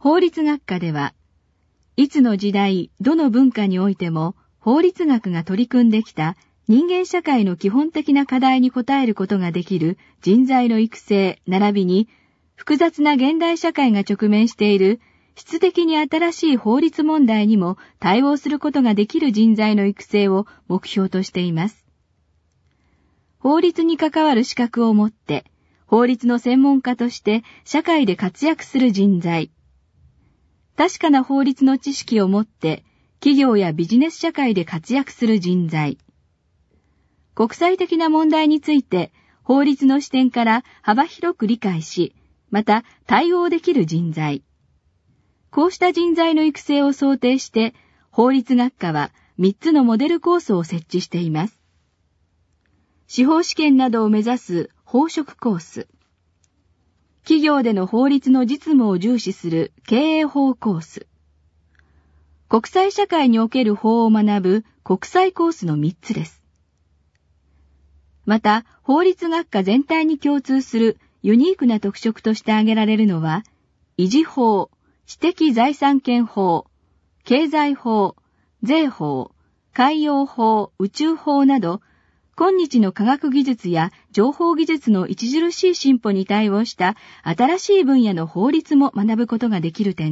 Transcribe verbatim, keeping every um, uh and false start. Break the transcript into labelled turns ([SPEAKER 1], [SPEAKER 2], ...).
[SPEAKER 1] 法律学科では、いつの時代、どの文化においても法律学が取り組んできた人間社会の基本的な課題に応えることができる人材の育成並びに複雑な現代社会が直面している質的に新しい法律問題にも対応することができる人材の育成を目標としています。法律に関わる資格を持って法律の専門家として社会で活躍する人材。確かな法律の知識を持って企業やビジネス社会で活躍する人材。国際的な問題について法律の視点から幅広く理解し、また対応できる人材。こうした人材の育成を想定して、法律学科はみっつのモデルコースを設置しています。司法試験などを目指す法職コース。企業での法律の実務を重視する経営法コース。国際社会における法を学ぶ国際コースのみっつです。また、法律学科全体に共通するユニークな特色として挙げられるのは、維持法、知的財産権法、経済法、税法、海洋法、宇宙法など、今日の科学技術や情報技術の著しい進歩に対応した新しい分野の法律も学ぶことができる点